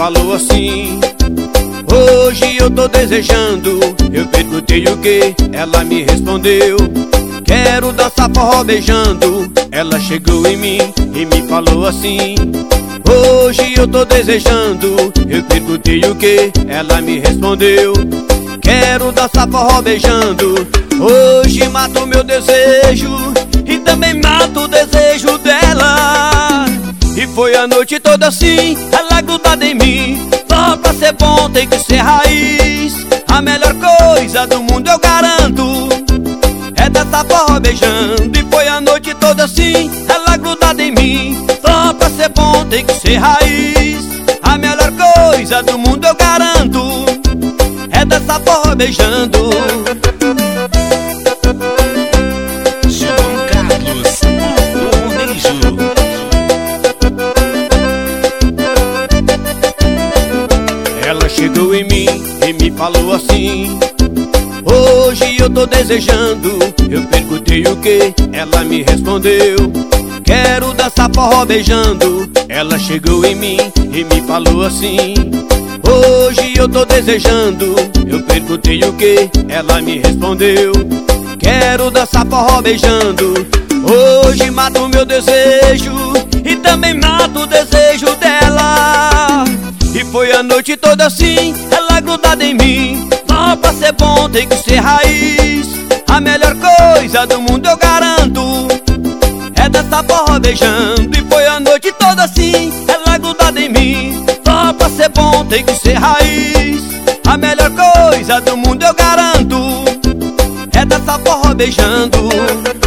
falou assim: hoje eu tô desejando. Eu perguntei o que, ela me respondeu: quero dançar forró beijando. Ela chegou em mim e me falou assim: hoje eu tô desejando. Eu perguntei o que, ela me respondeu: quero dançar forró beijando. Hoje mato o meu desejo e também mato o desejo dela. E foi a noite toda assim, ela grudada em mim. Só pra ser bom tem que ser raiz. A melhor coisa do mundo eu garanto é dançar forró beijando. E foi a noite toda assim, ela grudada em mim. Só pra ser bom tem que ser raiz. A melhor coisa do mundo eu garanto é dançar forró beijando. João Carlos, o beijo. Ela chegou em mim e me falou assim: hoje eu tô desejando. Eu perguntei o que, ela me respondeu: quero dançar forró beijando. Ela chegou em mim e me falou assim: hoje eu tô desejando. Eu perguntei o que, ela me respondeu: quero dançar forró beijando. Hoje mato o meu desejo e também mato o desejo dela. E foi a noite toda assim, ela grudada em mim. Só pra ser bom tem que ser raiz. A melhor coisa do mundo eu garanto é dançar forró beijando. E foi a noite toda assim, ela grudada em mim. Só pra ser bom tem que ser raiz. A melhor coisa do mundo eu garanto é dançar forró beijando.